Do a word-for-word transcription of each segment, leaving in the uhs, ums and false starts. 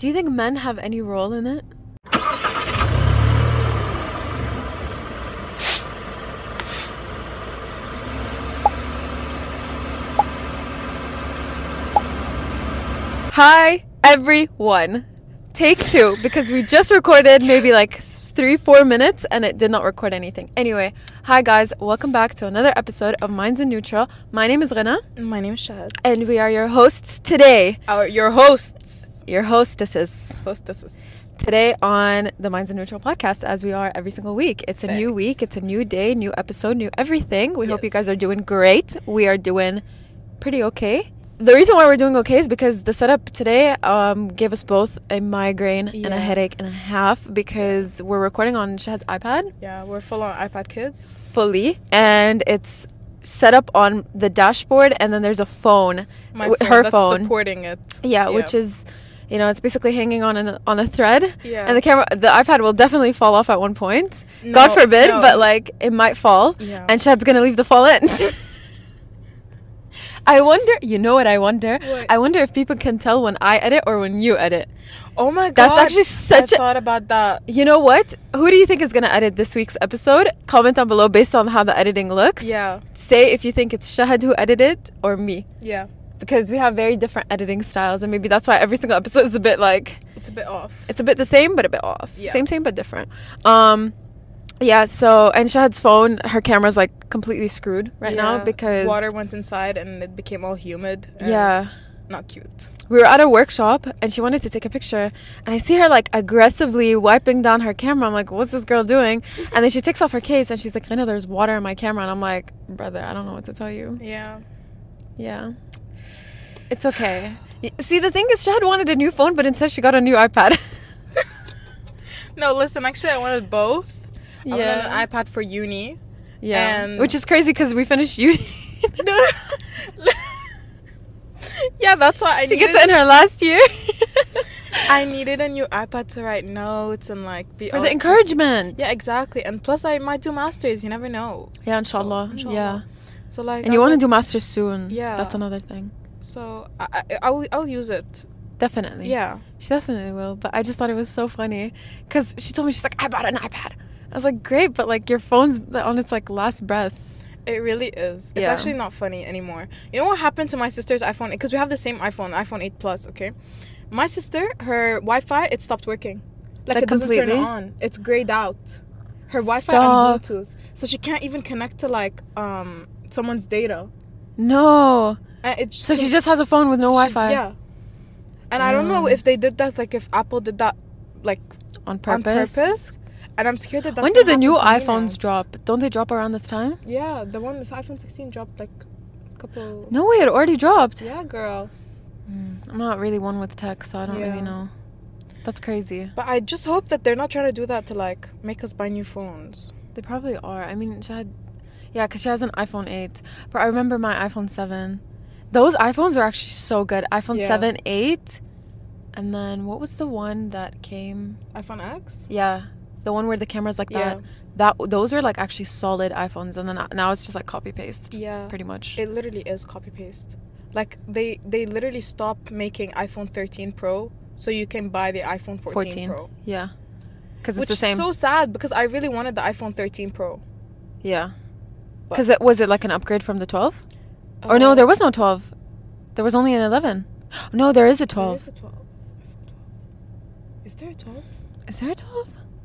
Do you think men have any role in it? Hi, everyone. Take two, because we just recorded maybe like three, four minutes and it did not record anything. Anyway, hi guys, welcome back to another episode of Minds in Neutral. My name is Rena. My name is Shahad. And we are your hosts today. Our your hosts. Your hostesses. Hostesses. Today on the Minds in Neutral podcast, as we are every single week. It's a Thanks. new week, it's a new day, new episode, new everything. We Yes. hope you guys are doing great. We are doing pretty okay. The reason why we're doing okay is because the setup today um, gave us both a migraine and a Yeah. headache and a half because we're recording on Shahad's iPad Yeah, we're full on iPad kids. fully, and it's set up on the dashboard, and then there's a phone, My w- phone, her that's phone. supporting it. Yeah, which is, you know, it's basically hanging on an, on a thread, Yeah. and the camera, the iPad will definitely fall off at one point. No, God forbid, no. but like it might fall, Yeah. and Shahad's gonna leave the fall in. I wonder, you know what I wonder? What? I wonder if people can tell when I edit or when you edit. Oh my god. That's actually such I a- thought about that. You know what? Who do you think is going to edit this week's episode? Comment down below based on how the editing looks. Yeah. Say if you think it's Shahad who edited it or me. Yeah. Because we have very different editing styles, and maybe that's why every single episode is a bit like, It's a bit off. it's a bit the same but a bit off. Yeah. Same, same but different. Um, yeah, so, and Shahad's phone, her camera's like completely screwed right now Yeah. because... water went inside and it became all humid. and Yeah. Not cute. We were at a workshop and she wanted to take a picture, and I see her like aggressively wiping down her camera. I'm like, what's this girl doing? And then she takes off her case and she's like, I know there's water in my camera. And I'm like, brother, I don't know what to tell you. Yeah. Yeah. It's okay. Y- See, the thing is, Shahad wanted a new phone, but instead she got a new iPad. No, listen, actually I wanted both. I wanted Yeah. an iPad for uni. Yeah. And- Which is crazy because we finished uni. Yeah, that's why I She needed gets it in her last year. I needed a new iPad to write notes and like be For all the encouragement. Yeah, exactly. And plus, I might do masters. You never know. Yeah, inshallah. So, inshallah. Yeah. So like, And I you was want to like- do masters soon. Yeah. That's another thing. So I, I I'll I'll use it. Definitely. Yeah. She definitely will. But I just thought it was so funny because she told me, she's like, I bought an iPad. I was like, great, but like your phone's on its like last breath. It really is. It's Yeah. actually not funny anymore. You know what happened to my sister's iPhone? Because we have the same iPhone, iPhone eight Plus. Okay. My sister, her Wi-Fi, it stopped working. Like, Like it doesn't turn completely? on. It's grayed out. Her Wi-Fi Stop. and Bluetooth. So she can't even connect to like um someone's data. No. And it's So she just has a phone with no She- Wi-Fi. Yeah. And I don't know Damn. if they did that, like if Apple did that, like On purpose. on purpose. And I'm scared that that's When did gonna the new happen to me iPhones now. drop? Don't they drop around this time? Yeah, the one, this iPhone sixteen dropped like a couple. No way, it already dropped. Yeah, girl. Mm, I'm not really one with tech, so I don't Yeah. really know. That's crazy. But I just hope that they're not trying to do that to like make us buy new phones. They probably are. I mean, she had, yeah, because she has an iPhone eight. But I remember my iPhone seven. Those iPhones were actually so good. iPhone Yeah. seven, eight, and then what was the one that came? iPhone X. Yeah, the one where the camera's like Yeah. that. That those were like actually solid iPhones, and then now it's just like copy paste. Yeah. pretty much. It literally is copy paste. Like they they literally stopped making iPhone thirteen Pro so you can buy the iPhone fourteen, Pro. Yeah, because it's Which the same. is so sad because I really wanted the iPhone thirteen Pro. Yeah, But- because it was it like an upgrade from the twelve? Or no, Uh, there was no twelve. There was only an eleven. No, there is a There twelve. is a twelve. iPhone twelve. Is there a twelve? Is there a twelve?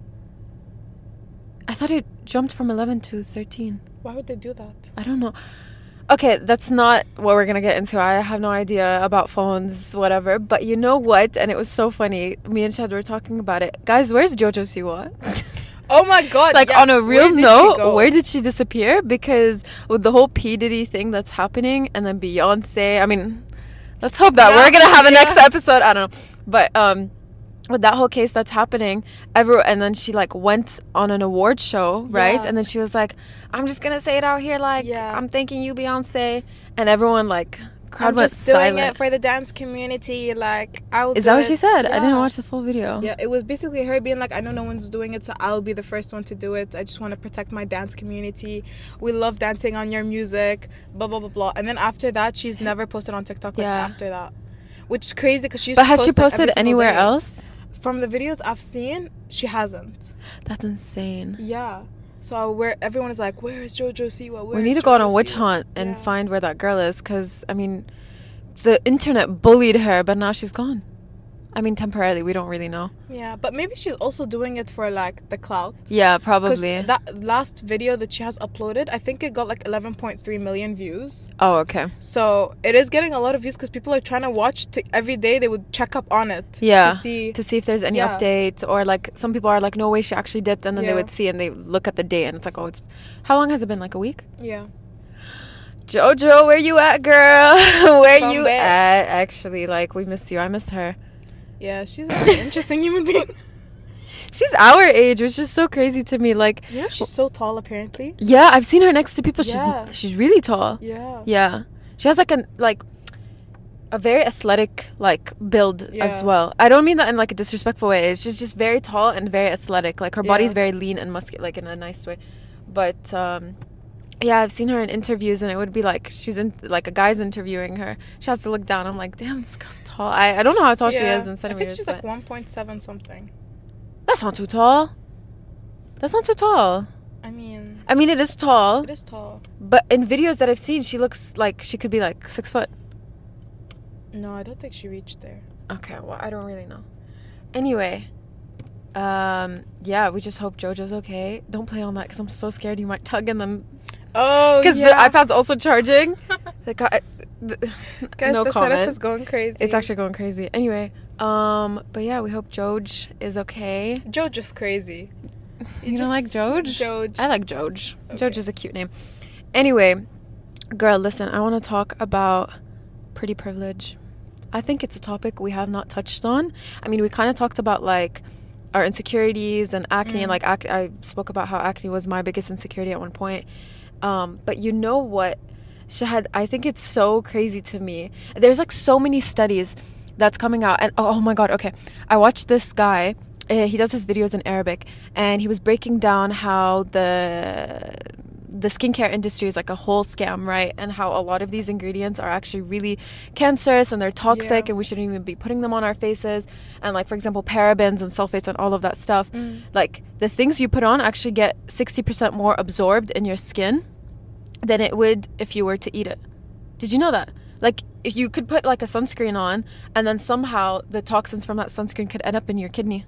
I thought it jumped from eleven to thirteen. Why would they do that? I don't know. Okay, that's not what we're gonna get into. I have no idea about phones, whatever. But you know what? And it was so funny. Me and Shad were talking about it. Guys, where's Jojo Siwa? Oh my god! Like, yeah. on a real Where did she note, go? where did she disappear? Because with the whole P. Diddy thing that's happening, and then Beyonce, I mean, let's hope that Yeah, we're gonna have a yeah. next episode. I don't know. But um with that whole case that's happening, every and then she like went on an award show, right? Yeah. And then she was like, I'm just gonna say it out here, like, Yeah. I'm thanking you, Beyonce. And everyone like crowd I'm went just doing silent. it for the dance community. Like I will. Is do that what it. she said? I didn't Yeah. watch the full video. Yeah, it was basically her being like, I know no one's doing it, so I'll be the first one to do it. I just want to protect my dance community. We love dancing on your music, blah, blah, blah, blah. And then after that, she's never posted on TikTok like Yeah. after that. which is crazy because she used But to has post, she like, every posted single anywhere day. else? From the videos I've seen, she hasn't. That's insane. Yeah. So where everyone is like, where is Jojo Siwa? Where We need is to go on a JoJo witch Siwa? hunt and Yeah. find where that girl is, because, I mean, the internet bullied her, but now she's gone. I mean, temporarily, we don't really know. Yeah, but maybe she's also doing it for like the clout. Yeah, Because probably. that last video that she has uploaded, I think it got like eleven point three million views. Oh, okay. So it is getting a lot of views because people are trying to watch to, every day. They would check up on it. Yeah. To see. To see if there's any Yeah. update, or like some people are like, no way, she actually dipped, and then they Yeah. would see and they look at the date and it's like, oh, it's how long has it been? Like a week? Yeah. Jojo, where you at, girl? Where Come you back. at? Actually, like, we missed you. I missed her. Yeah, she's a very interesting human being. She's our age, which is so crazy to me. Like, You know, she's so tall apparently. yeah, I've seen her next to people. Yeah. She's she's really tall. Yeah. Yeah, she has like an like a very athletic like build as Yeah. well. I don't mean that in like a disrespectful way. It's just just very tall and very athletic. Like her body's Yeah. very lean and muscular, like in a nice way. But um, yeah, I've seen her in interviews, and it would be like she's in like a guy's interviewing her. She has to look down. I'm like, damn, this girl's tall. I, I don't know how tall she Yeah. is in I centimeters. think she's but like one point seven something. that's not too tall. That's not too tall. I mean, I mean, it is tall, it is tall. but in videos that I've seen, she looks like she could be like six foot. No, I don't think she reached there. Okay, well, I don't really know. Anyway, um, yeah, we just hope JoJo's okay. Don't play on that because I'm so scared you might tug and then Oh, because yeah. the iPad's also charging. The guy, the, Guys, no the comment. setup is going crazy. It's actually going crazy. Anyway, um, but yeah, we hope Joj is okay. Jojo's crazy. You, don't just- like Joj? Joj. I like Joj. Okay. Joj is a cute name. Anyway, girl, listen, I want to talk about pretty privilege. I think it's a topic we have not touched on. I mean, we kind of talked about like our insecurities and acne, Mm. and like ac- I spoke about how acne was my biggest insecurity at one point. Um, but you know what, Shahad, I think it's so crazy to me. There's like so many studies that's coming out, and oh, oh my god, okay, I watched this guy. Uh, he does his videos in Arabic, and he was breaking down how the the skincare industry is like a whole scam, right? And how a lot of these ingredients are actually really cancerous and they're toxic, Yeah. and we shouldn't even be putting them on our faces. And like, for example, parabens and sulfates and all of that stuff, Mm. like the things you put on actually get sixty percent more absorbed in your skin than it would if you were to eat it. Did you know that? Like, if you could put like a sunscreen on, and then somehow the toxins from that sunscreen could end up in your kidney.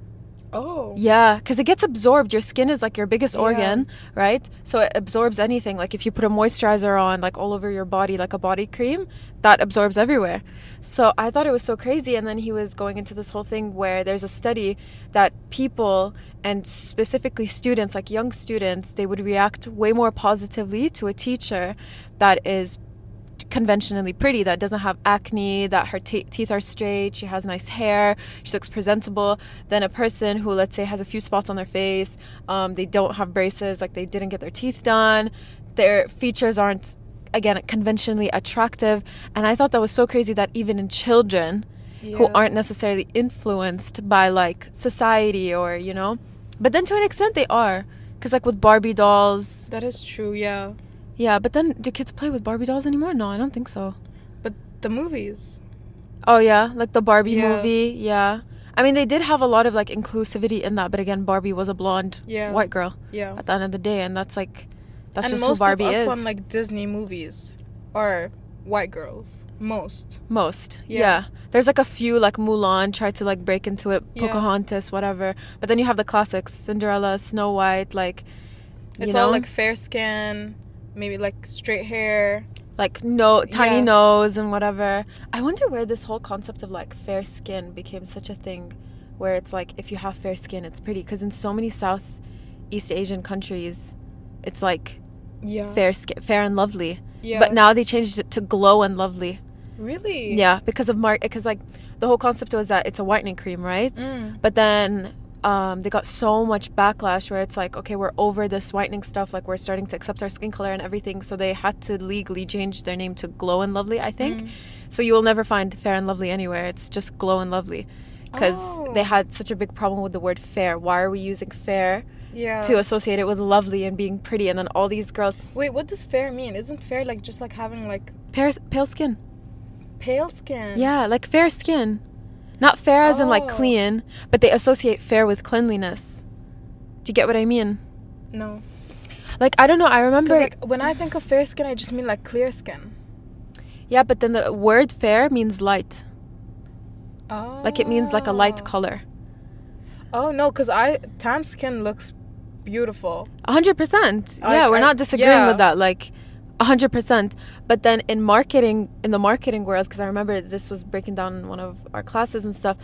Oh. Yeah, because it gets absorbed. Your skin is like your biggest Yeah. organ, right? So it absorbs anything. Like if you put a moisturizer on, like all over your body, like a body cream, that absorbs everywhere. So I thought it was so crazy. And then he was going into this whole thing where there's a study that people, and specifically students, like young students, they would react way more positively to a teacher that is conventionally pretty, that doesn't have acne, that her te- teeth are straight, she has nice hair, she looks presentable, than a person who, let's say, has a few spots on their face, um, they don't have braces, like they didn't get their teeth done, their features aren't, again, conventionally attractive. And I thought that was so crazy that even in children who Yeah. aren't necessarily influenced by like society, or you know, but then to an extent they are, because like with Barbie dolls. That is true, yeah. Yeah, but then do kids play with Barbie dolls anymore? No, I don't think so. But the movies. Oh yeah, like the Barbie Yeah. movie. Yeah, I mean they did have a lot of like inclusivity in that, but again, Barbie was a blonde Yeah. white girl Yeah. at the end of the day, and that's like that's and just most who Barbie of us is. on like Disney movies are white girls. Most. Most, Yeah. yeah. There's like a few, like Mulan tried to like break into it, Yeah. Pocahontas, whatever. But then you have the classics, Cinderella, Snow White, like you It's know, all like fair skin, maybe like straight hair. like no tiny Yeah. nose and whatever. I wonder where this whole concept of like fair skin became such a thing, where it's like if you have fair skin, it's pretty. Because in so many Southeast Asian countries, it's like Yeah. fair skin, fair and lovely. Yeah. But now they changed it to glow and lovely. Really? Yeah, because of mark. Because like the whole concept was that it's a whitening cream, right? Mm. But then um, they got so much backlash where it's like, okay, we're over this whitening stuff. Like, we're starting to accept our skin color and everything. So they had to legally change their name to Glow and Lovely, I think. Mm. So you will never find Fair and Lovely anywhere. It's just Glow and Lovely. Because Oh. they had such a big problem with the word fair. Why are we using fair Yeah. to associate it with lovely and being pretty? And then all these girls, Wait, what does fair mean? Isn't fair like just like having like pale, pale skin. pale skin. Yeah, like fair skin. Not fair as in like Oh. clean, but they associate fair with cleanliness. Do you get what I mean? No. Like, I don't know, I remember... Because like when I think of fair skin, I just mean like clear skin. Yeah, but then the word fair means light. Oh. Like, it means like a light color. Oh no, because I tan skin looks beautiful. A hundred percent. I- Yeah, we're I- not disagreeing yeah. with that. Like, a hundred percent. But then in marketing, in the marketing world, because I remember this was breaking down in one of our classes and stuff,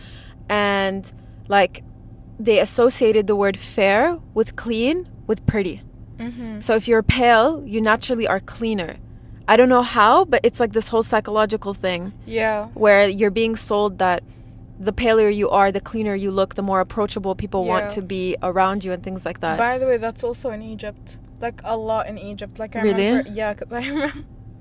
and like they associated the word fair with clean with pretty. Mm-hmm. So if you're pale, you naturally are cleaner. I don't know how, but it's like this whole psychological thing Yeah. where you're being sold that the paler you are, the cleaner you look, the more approachable people want Yeah. to be around you and things like that. By the way, that's also in Egypt. Like a lot in Egypt. Like I Really? remember, yeah, because I remember,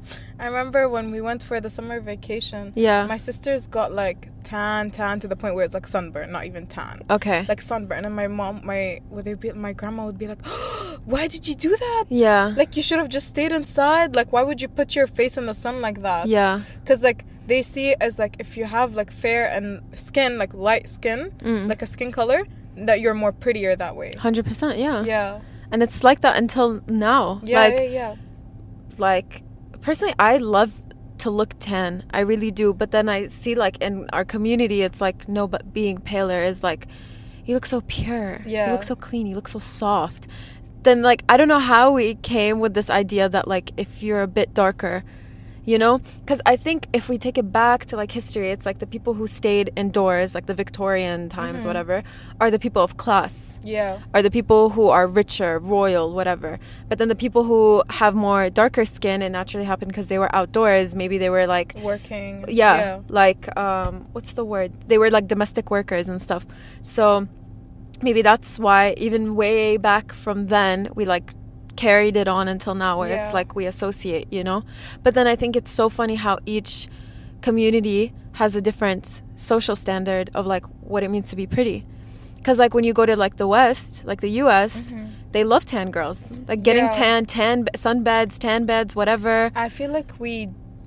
I remember when we went for the summer vacation. Yeah. My sisters got like tan, tan to the point where it's like sunburn, not even tan, Okay. like sunburn. And my mom, my would they be, my grandma would be like, "Why did you do that? Yeah. Like you should have just stayed inside. Like why would you put your face in the sun like that?" Yeah. Because like they see it as like if you have like fair and skin, like light skin, Mm. like a skin color, that you're more prettier that way. one hundred percent. Yeah. Yeah. And it's like that until now. Yeah. Like, yeah. Yeah. like personally, I love to look tan. I really do. But then I see like in our community, it's like, no, but being paler is like, you look so pure. Yeah. You look so clean. You look so soft. Then like, I don't know how we came with this idea that like, if you're a bit darker, you know, because I think if we take it back to like history, it's like the people who stayed indoors, like the Victorian times, Mhm. whatever, are the people of class. Yeah. Are the people who are richer, royal, whatever. But then the people who have more darker skin, it naturally happened because they were outdoors. Maybe they were like, Working. yeah, like, um, what's the word? They were like domestic workers and stuff. So maybe that's why even way back from then, we like carried it on until now where Yeah. it's like we associate, you know? But then I think it's so funny how each community has a different social standard of like what it means to be pretty. Because like when you go to like the West, like the U S, Mhm. they love tan girls. Like getting Yeah. tan, tan sun beds, tan beds, whatever. I feel like we,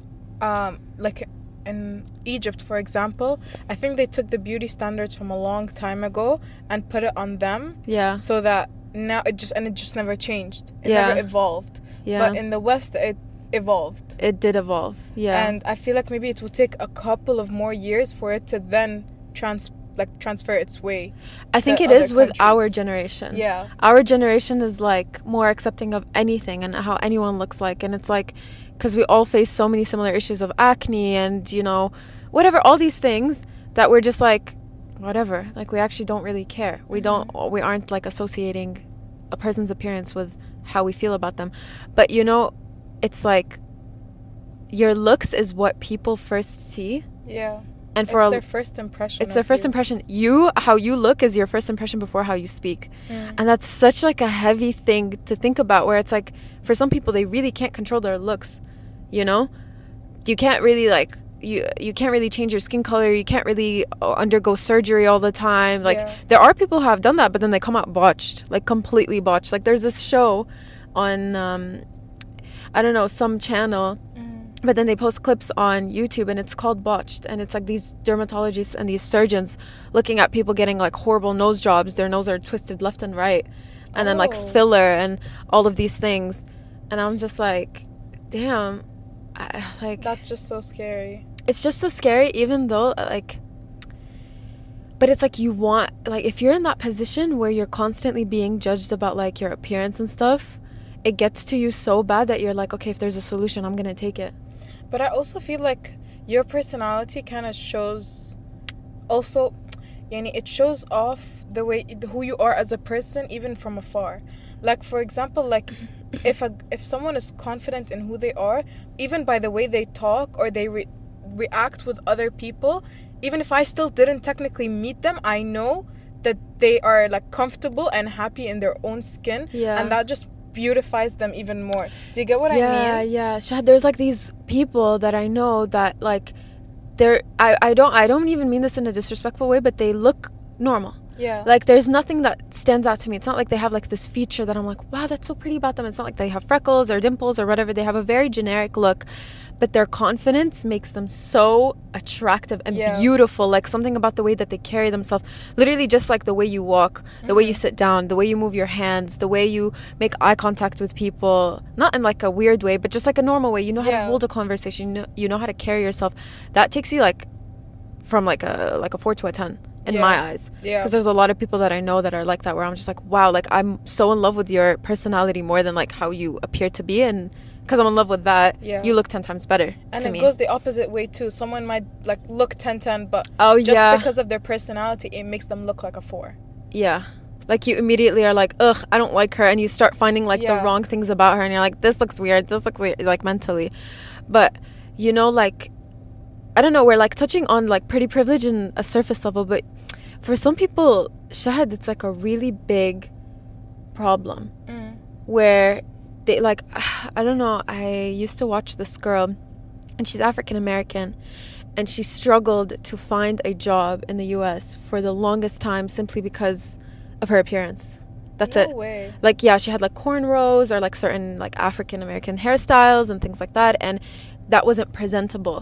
um, like in Egypt, for example, I think they took the beauty standards from a long time ago and put it on them, Yeah, so that now it just and it just never changed. It Yeah. never evolved. yeah. But in the West, it evolved. It did evolve. Yeah. And I feel like maybe it will take a couple of more years for it to then trans like transfer its way. I think to it other is with our countries. generation. Yeah. Our generation is like more accepting of anything and how anyone looks like. And it's like, because we all face so many similar issues of acne and, you know, whatever, all these things that we're just like, whatever. Like, we actually don't really care. We don't, we aren't like associating a person's appearance with how we feel about them. But, you know, it's like your looks is what people first see. Yeah. And for it's a, their first impression. it's their of first you. impression. You, how you look is your first impression before how you speak. Mm. And that's such like a heavy thing to think about, where it's like for some people they really can't control their looks, you know? You can't really like you you can't really change your skin color, you can't really uh, undergo surgery all the time. Like Yeah. there are people who have done that, but then they come out botched, like completely botched. Like there's this show on um I don't know, some channel, Mm. but then they post clips on YouTube and it's called Botched, and it's like these dermatologists and these surgeons looking at people getting like horrible nose jobs. Their nose are twisted left and right, and then like Oh. filler and all of these things. And I'm just like, damn, I, like That's just so scary. it's just so scary, even though like, but it's like you want, like if you're in that position where you're constantly being judged about like your appearance and stuff, it gets to you so bad that you're like, okay, if there's a solution, I'm gonna take it. But I also feel like your personality kind of shows, also, yani, it shows off the way who you are as a person, even from afar. Like for example, like if a if someone is confident in who they are, even by the way they talk or they re- react with other people, even if I still didn't technically meet them, I know that they are like comfortable and happy in their own skin, Yeah. and that just beautifies them even more. Do you get what yeah, I mean? yeah. Shahad, there's like these people that I know that like they're I, I don't I don't even mean this in a disrespectful way, but they look normal. Yeah. Like, there's nothing that stands out to me. It's not like they have like this feature that I'm like, wow, that's so pretty about them. It's not like they have freckles or dimples or whatever. They have a very generic look, but their confidence makes them so attractive and Yeah. beautiful. Like, something about the way that they carry themselves, literally just like the way you walk, the way you Mhm. sit down, the way you move your hands, the way you make eye contact with people, not in like a weird way, but just like a normal way. You know how to Yeah. hold a conversation, you know, you know how to carry yourself. That takes you like from like a like a four to a ten in Yeah. my eyes. Yeah. Because there's a lot of people that I know that are like that, where I'm just like, wow, like I'm so in love with your personality more than like how you appear to be. And because I'm in love with that, Yeah. you look ten times better And to it me. goes the opposite way too. Someone might like look ten ten, but Oh, just yeah. because of their personality, it makes them look like a four. Yeah. Like, you immediately are like, ugh, I don't like her. And you start finding like Yeah. the wrong things about her. And you're like, this looks weird. This looks weird, like mentally. But, you know, like, I don't know. We're like touching on like pretty privilege in a surface level. But for some people, Shahad, it's like a really big problem. Mm. Where they like, I don't know, I used to watch this girl, and she's African American, and she struggled to find a job in the U S for the longest time simply because of her appearance. That's no it. way. Like, yeah, she had like cornrows or like certain like African American hairstyles and things like that, and that wasn't presentable.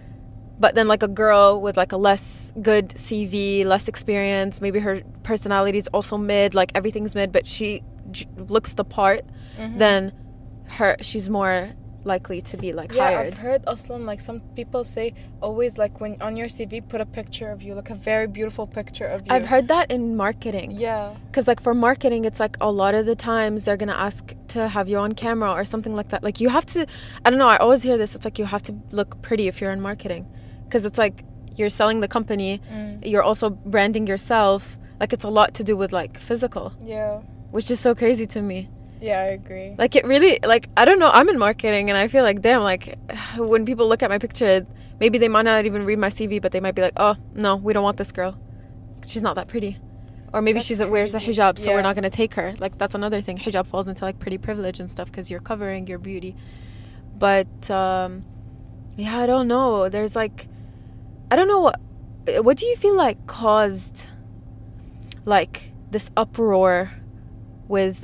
But then like a girl with like a less good C V, less experience, maybe her personality's also mid, like everything's mid, but she j- looks the part, Mhm. then her she's more likely to be like Yeah, hired. I've heard Aslan, like some people say always like when on your C V put a picture of you, like a very beautiful picture of you. I've heard that in marketing. Yeah. Because like for marketing, it's like a lot of the times they're gonna ask to have you on camera or something like that. Like, you have to, I don't know, I always hear this, it's like you have to look pretty if you're in marketing, because it's like you're selling the company, Mm. you're also branding yourself. Like, it's a lot to do with like physical, Yeah. which is so crazy to me. Yeah, I agree. Like, it really, like, I don't know, I'm in marketing and I feel like, damn, like, when people look at my picture, maybe they might not even read my C V, but they might be like, oh, no, we don't want this girl. She's not that pretty. Or maybe That's she's wears a crazy. hijab, so we're Yeah. not going to take her. Like, that's another thing. Hijab falls into, like, pretty privilege and stuff because you're covering your beauty. But, um, yeah, I don't know. There's, like, I don't know what, what do you feel like caused, like, this uproar with,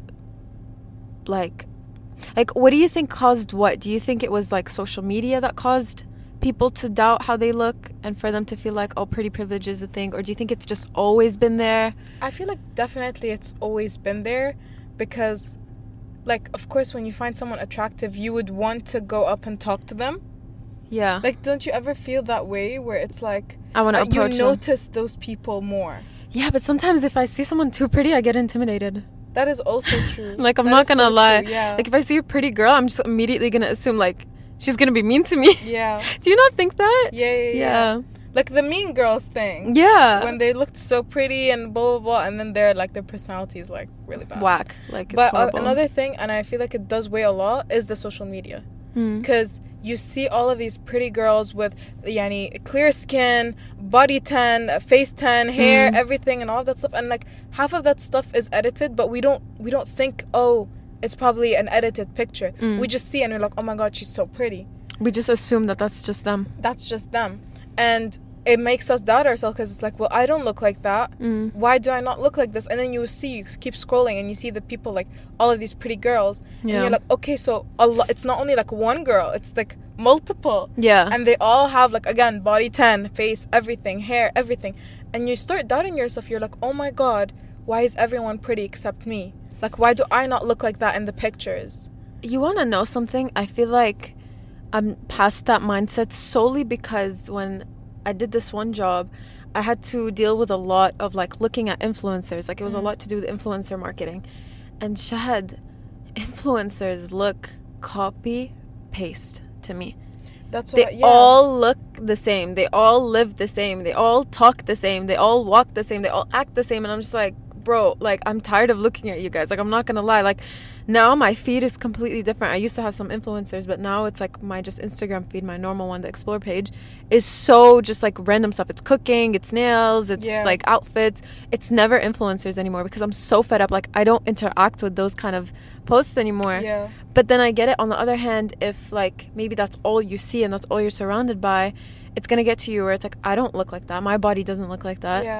like, like, what do you think caused what? Do you think it was, like, social media that caused people to doubt how they look and for them to feel like, oh, pretty privilege is a thing? Or do you think it's just always been there? I feel like definitely it's always been there because, like, of course, when you find someone attractive, you would want to go up and talk to them. Yeah. Like, don't you ever feel that way where it's like I want to uh, you approach them. notice those people more? Yeah, but sometimes if I see someone too pretty, I get intimidated. That is also true. Like, I'm That not is gonna so lie. true, yeah. Like, if I see a pretty girl, I'm just immediately gonna assume, like, she's gonna be mean to me. yeah. Do you not think that? Yeah, yeah, yeah. Yeah. Like the Mean Girls thing. Yeah. When they looked so pretty and blah, blah, blah, and then they're like, their personality is like really bad. Whack. Like, it's But uh, horrible. another thing, and I feel like it does weigh a lot, is the social media. Hmm. Because you see all of these pretty girls with yani, clear skin, body tan, face tan, hair, Mm. everything, and all of that stuff. And like half of that stuff is edited, but we don't we don't think, oh, it's probably an edited picture. Mm. We just see and we're like, oh my god, she's so pretty. We just assume that that's just them. That's just them, and it makes us doubt ourselves because it's like, well, I don't look like that. Mm. Why do I not look like this? And then you see, you keep scrolling and you see the people, like all of these pretty girls, and Yeah. you're like, okay, so a lo- it's not only like one girl, it's like multiple, Yeah. and they all have like, again, body tan, face, everything, hair, everything, and you start doubting yourself. You're like, oh my god, why is everyone pretty except me? Like, why do I not look like that in the pictures? You want to know something? I feel like I'm past that mindset solely because when I did this one job, I had to deal with a lot of like looking at influencers. Like, it was a Mhm. lot to do with influencer marketing. And Shahad, influencers look copy paste to me. That's They what, yeah. all look the same. They all live the same. They all talk the same. They all walk the same. They all act the same. And I'm just like, bro, like, I'm tired of looking at you guys. Like, I'm not gonna lie. Like, now my feed is completely different. I used to have some influencers, but now it's like my just Instagram feed, my normal one, the explore page, is so just like random stuff. It's cooking, it's nails, it's Yeah. like outfits. It's never influencers anymore because I'm so fed up. Like, I don't interact with those kind of posts anymore. Yeah. But then I get it. On the other hand, if like maybe that's all you see and that's all you're surrounded by, it's gonna get to you where it's like, I don't look like that. My body doesn't look like that. Yeah.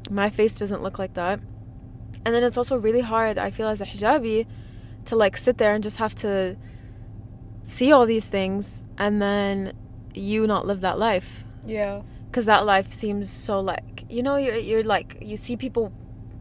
my face doesn't look like that. And then it's also really hard, I feel, as a hijabi, to like sit there and just have to see all these things and then you not live that life. Yeah. Because that life seems so like, you know, you're, you're like, you see people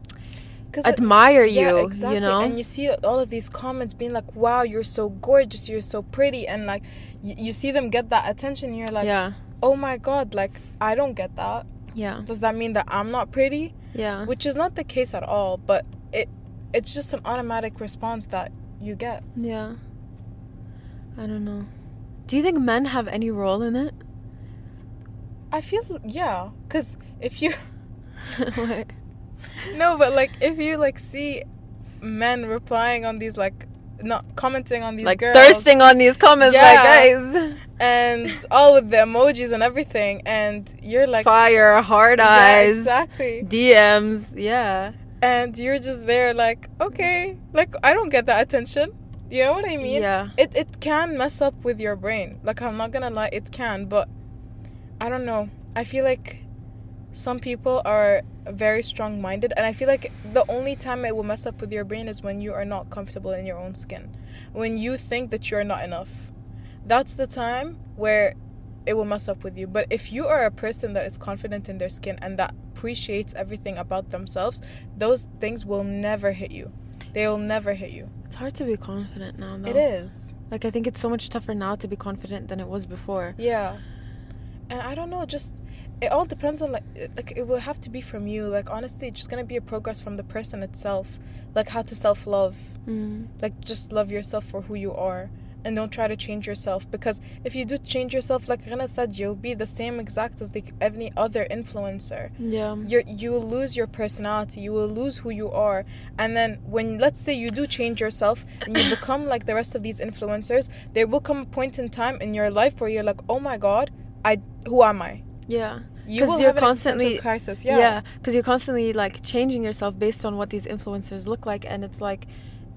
admire it, you, yeah, exactly. you know? And you see all of these comments being like, wow, you're so gorgeous, you're so pretty. And like, y- you see them get that attention. And you're like, yeah. oh my God, like, I don't get that. Yeah. Does that mean that I'm not pretty? Yeah. Which is not the case at all. But it it's just an automatic response that you get. Yeah. I don't know. Do you think men have any role in it? I feel, yeah. Because if you... What? No, but like, if you like see men replying on these, like, not commenting on these like girls. thirsting on these comments, Yeah. like, guys. And all with the emojis and everything. And you're like... Fire, hard Yeah, eyes. exactly. D Ms. Yeah. And you're just there like, okay. Like, I don't get that attention. You know what I mean? Yeah. It it can mess up with your brain. Like, I'm not gonna lie, it can. But I don't know. I feel like some people are very strong-minded. And I feel like the only time it will mess up with your brain is when you are not comfortable in your own skin. When you think that you're not enough. That's the time where it will mess up with you. But if you are a person that is confident in their skin and that appreciates everything about themselves, those things will never hit you. They will never hit you. It's hard to be confident now, though. It is. Like, I think it's so much tougher now to be confident than it was before. Yeah. And I don't know, just... It all depends on, like... Like, it will have to be from you. Like, honestly, it's just gonna be a progress from the person itself. Like, how to self-love. Mm. Like, just love yourself for who you are. And don't try to change yourself, because if you do change yourself, like Rana said, you'll be the same exact as the, any other influencer. Yeah. You're, you will lose your personality, you will lose who you are. And then when, let's say you do change yourself and you become like the rest of these influencers, there will come a point in time in your life where you're like, oh my God, I who am I? Yeah. You Because will you're have an constantly existential crisis. Yeah. Yeah, because you're constantly like changing yourself based on what these influencers look like, and it's like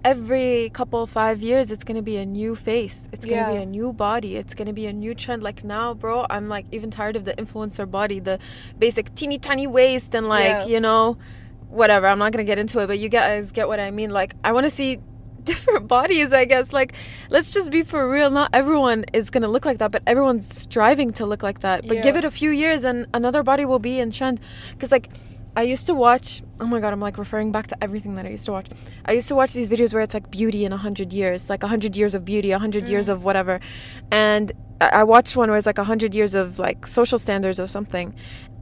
every couple five years it's gonna be a new face, it's gonna Yeah. be a new body, it's gonna be a new trend. Like now, bro, I'm like even tired of the influencer body, the basic teeny tiny waist and like Yeah. you know, whatever. I'm not gonna get into it, but you guys get what I mean. Like I want to see different bodies, I guess. Like, let's just be for real, not everyone is gonna look like that, but everyone's striving to look like that. But Yeah. give it a few years and another body will be in trend. Because like I used to watch, oh my God, I'm like referring back to everything that I used to watch. I used to watch these videos where it's like beauty in a hundred years, like a hundred years of beauty, a hundred years Mm. of whatever. And I I watched one where it's like a hundred years of like social standards or something.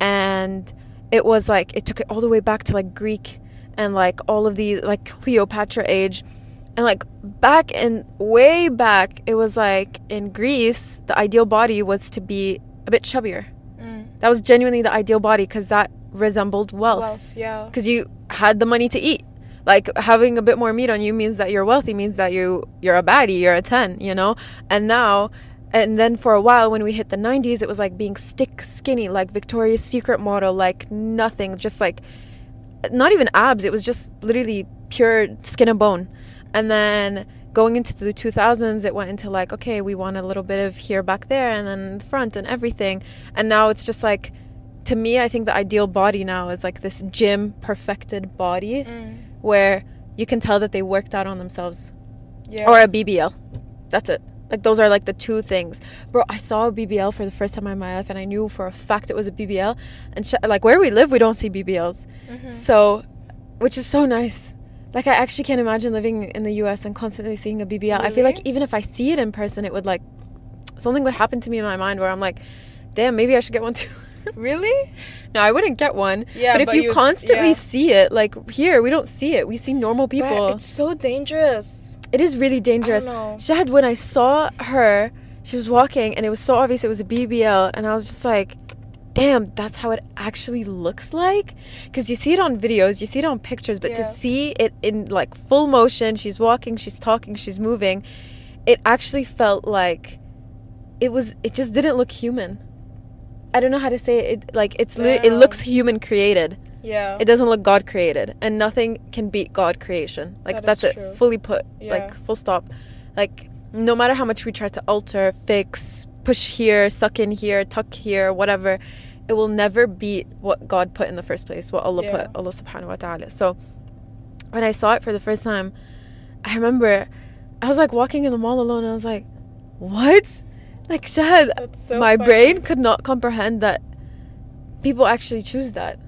And it was like, it took it all the way back to like Greek and like all of the like Cleopatra age. And like back in, way back, it was like in Greece, the ideal body was to be a bit chubbier. Mm. That was genuinely the ideal body because that resembled wealth. Wealth, yeah. Because you had the money to eat. Like having a bit more meat on you means that you're wealthy, means that you you're a baddie, you're a ten, you know. And now, and then for a while when we hit the nineties, it was like being stick skinny, like Victoria's Secret model, like nothing, just like not even abs. It was just literally pure skin and bone. And then going into the two thousands, it went into like, okay, we want a little bit of here, back there, and then front and everything. And now it's just like, to me, I think the ideal body now is like this gym perfected body Mm. where you can tell that they worked out on themselves. Yeah. Or a B B L. That's it. Like those are like the two things. Bro, I saw a B B L for the first time in my life and I knew for a fact it was a B B L. And sh- like where we live, we don't see B B Ls. Mhm. So, which is so nice. Like I actually can't imagine living in the U S and constantly seeing a B B L. I feel like Really? even if I see it in person, it would like, something would happen to me in my mind where I'm like, damn, maybe I should get one too. Really? No, I wouldn't get one. Yeah, but if but you you- constantly yeah. see it, like here, we don't see it. We see normal people. But it's so dangerous. It is really dangerous. I know. Shahad, when I saw her, she was walking and it was so obvious it was a B B L. And I was just like, damn, that's how it actually looks like? Because you see it on videos, you see it on pictures, but to Yeah. see it in like full motion, she's walking, she's talking, she's moving, it actually felt like it was, it just didn't look human. I don't know how to say it. it like it's li- it Damn. looks human created. Yeah. It doesn't look God created, and nothing can beat God creation. Like That that's is it, true. fully put. Yeah. Like full stop. Like no matter how much we try to alter, fix, push here, suck in here, tuck here, whatever, it will never beat what God put in the first place, what Allah Yeah. put, Allah subhanahu wa ta'ala. So when I saw it for the first time, I remember I was like walking in the mall alone, and I was like, what? Like, Shahad, That's so my funny. brain could not comprehend that people actually choose that.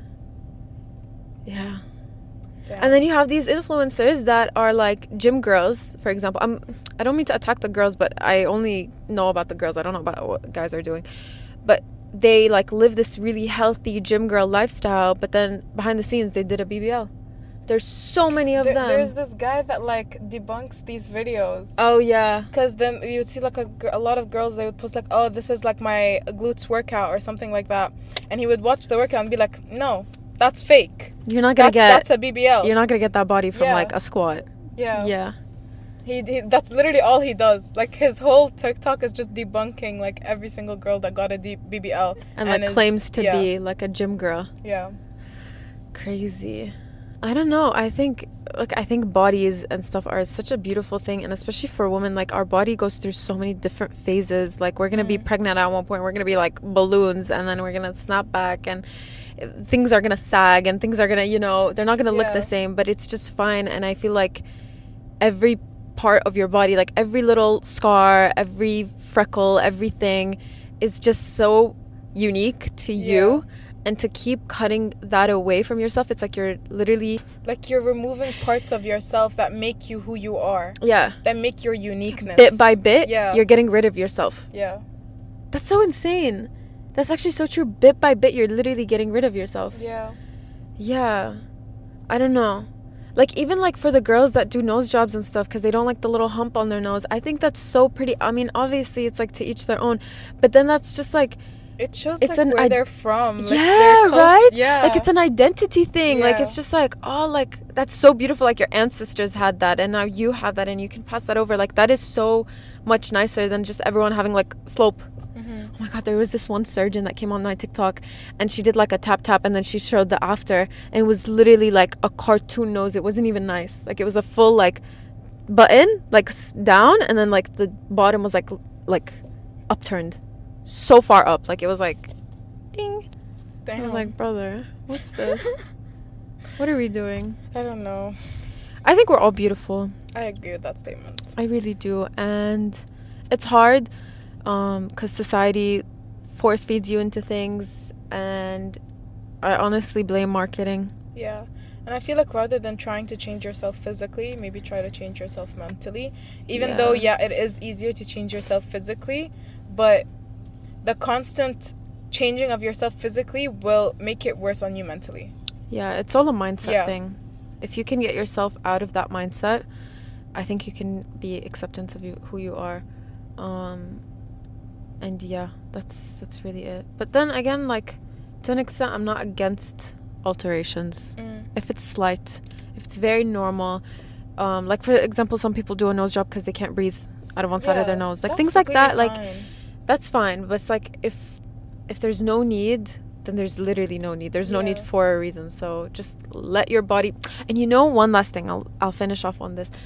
Yeah. Yeah. And then you have these influencers that are like gym girls, for example. I'm, I don't mean to attack the girls, but I only know about the girls. I don't know about what guys are doing. But they like live this really healthy gym girl lifestyle, but then behind the scenes they did a B B L. There's so many of There- them. There's this guy that like debunks these videos. Oh yeah. Because then you would see like a, gr- a lot of girls, they would post like, oh, this is like my glutes workout or something like that. And he would watch the workout and be like, no, that's fake. You're not gonna That's, get that's a B B L. you're not gonna get that body from Yeah. like a squat. Yeah. Yeah. He, he That's literally all he does. Like his whole TikTok is just debunking like every single girl that got a D- B B L. And like is- claims to yeah, be like a gym girl. Yeah. Crazy. I don't know. I think like I think bodies and stuff are such a beautiful thing, and especially for women, like our body goes through so many different phases. Like we're gonna be Mhm. pregnant at one point, we're gonna be like balloons, and then we're gonna snap back, and uh, things are gonna sag, and things are gonna, you know, they're not gonna look the Yeah. same, but it's just fine. And I feel like every part of your body, like every little scar, every freckle, everything is just so unique to you. And to keep cutting that away from yourself, it's like you're literally, Like you're removing parts of yourself that make you who you are, yeah, that make your uniqueness. bit by bit, Yeah. you're getting rid of yourself. Yeah. That's so insane. That's actually so true. Bit by bit, you're literally getting rid of yourself. Yeah. Yeah. I don't know. Like, even like for the girls that do nose jobs and stuff because they don't like the little hump on their nose, I think that's so pretty. I mean, obviously, it's like to each their own. But then that's just like, It shows It's like an where id- they're from. Like, yeah, their cult- right? Yeah. like it's an identity thing. Like, Yeah. it's just like, oh, like, that's so beautiful. Like, your ancestors had that and now you have that and you can pass that over. Like, that is so much nicer than just everyone having like slope. Mhm. Oh my God, there was this one surgeon that came on my TikTok and she did like a tap tap and then she showed the after and it was literally like a cartoon nose. It wasn't even nice. Like, it was a full like button, like s- down, and then like the bottom was like, l- like upturned so far up. Like, it was like, ding. I Damn. was like, brother, what's this? What are we doing? I don't know. I think we're all beautiful. I agree with that statement. I really do. And it's hard um, because society force feeds you into things. And I honestly blame marketing. Yeah. And I feel like rather than trying to change yourself physically, maybe try to change yourself mentally. Even Yeah. though, yeah, it is easier to change yourself physically, but the constant changing of yourself physically will make it worse on you mentally. Yeah, it's all a mindset Yeah. thing. If you can get yourself out of that mindset, I think you can be acceptance of you, who you are. Um, and yeah, that's that's really it. But then again, like, to an extent, I'm not against alterations. Mm. If it's slight, if it's very normal. Um, like, for example, some people do a nose job because they can't breathe out of one side of their Yeah, nose. Like, that's things like that, completely like, fine. that's fine. But it's like, if if there's no need, then there's literally no need. There's no need Yeah. for a reason. So just let your body. And you know, one last thing, I'll I'll finish off on this.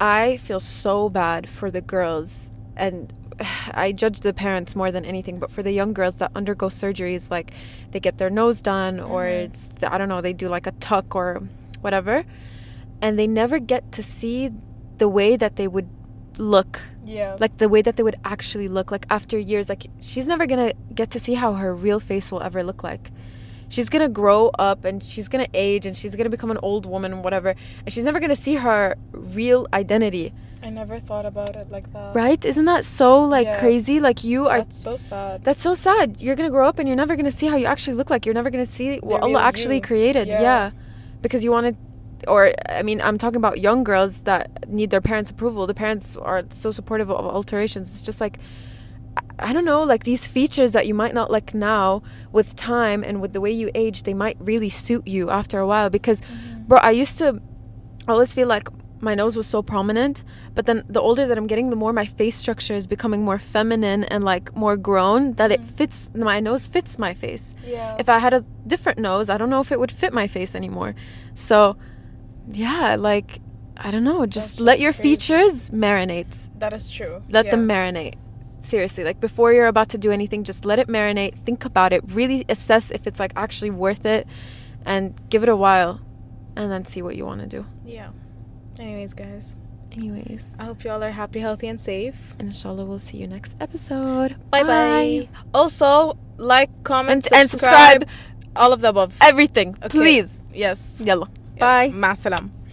I feel so bad for the girls, and I judge the parents more than anything, but for the young girls that undergo surgeries, like they get their nose done, or Mhm. it's, I don't know, they do like a tuck or whatever, and they never get to see the way that they would look, Yeah. like the way that they would actually look, like after years. Like, she's never gonna get to see how her real face will ever look like. She's gonna grow up and she's gonna age and she's gonna become an old woman and whatever, and she's never gonna see her real identity. I never thought about it like that. Right? Isn't that so like Yeah. crazy? Like, you are, That's so sad. that's so sad. You're gonna grow up and you're never gonna see how you actually look like. You're never gonna see what real Allah actually you. created. Yeah. Yeah. Because you wanted, or I mean, I'm talking about young girls that need their parents' approval. The parents are so supportive of alterations. It's just like, I- I don't know, like these features that you might not like now, with time and with the way you age, they might really suit you after a while. Because, Mhm. bro, I used to always feel like my nose was so prominent, but then the older that I'm getting, the more my face structure is becoming more feminine and like more grown, that it Mhm. fits, my nose fits my face. Yeah. If I had a different nose, I don't know if it would fit my face anymore. So yeah, like, I don't know, just That's let just your crazy. features marinate. That is true. Let yeah. them marinate. Seriously, like before you're about to do anything, just let it marinate. Think about it. Really assess if it's like actually worth it, and give it a while, and then see what you want to do. Yeah. Anyways, guys. Anyways, I hope you all are happy, healthy, and safe. and inshallah, we'll see you next episode. Bye bye. Also, like, comment, And, and subscribe, subscribe. all of the above. Everything, Okay. please. Yes. Yalla. Yeah. Bye. Ma salam.